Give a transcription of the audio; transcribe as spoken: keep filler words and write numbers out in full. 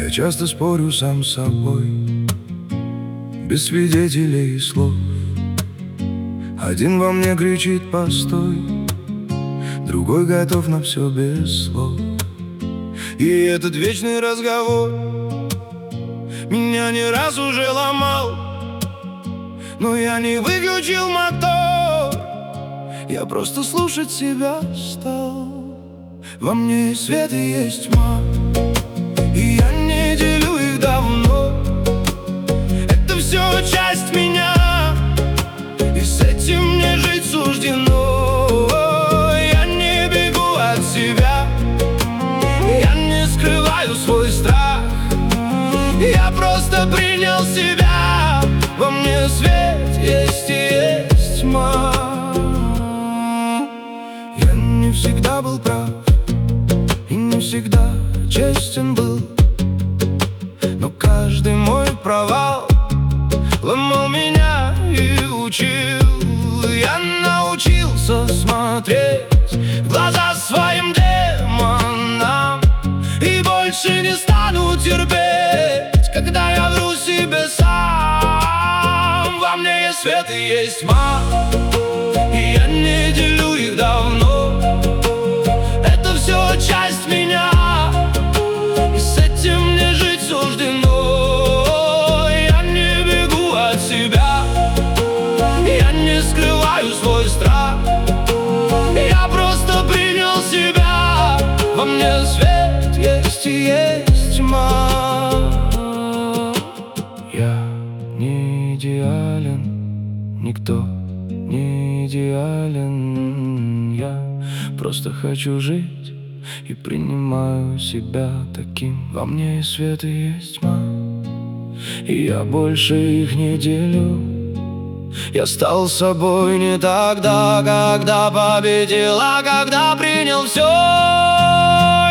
Я часто спорю сам с собой, без свидетелей и слов. Один во мне кричит «постой», другой готов на все без слов. И этот вечный разговор меня не раз уже ломал, но я не выключил мотор, я просто слушать себя стал. Во мне есть свет и есть тьма, и я не делю их давно. Это все часть меня, и с этим мне жить суждено. Я не бегу от себя, я не скрываю свой страх, я просто принял себя. Во мне свет есть и есть тьма. Я не всегда был прав и не всегда честен был, но каждый мой провал ломал меня и учил. Я научился смотреть в глаза своим демонам и больше не стану терпеть, когда я вру себе сам. Во мне есть свет и есть тьма, и я не делю их давно. Это все часть меня, и с этим мне жить суждено. Я не бегу от себя, я не скрываю свой страх, я просто принял себя. Во мне свет есть и есть тьма. Я не идеален, никто не идеален. Я просто хочу жить и принимаю себя таким. Во мне есть свет и есть тьма, и я больше их не делю. Я стал собой не тогда, когда победил, а когда принял все.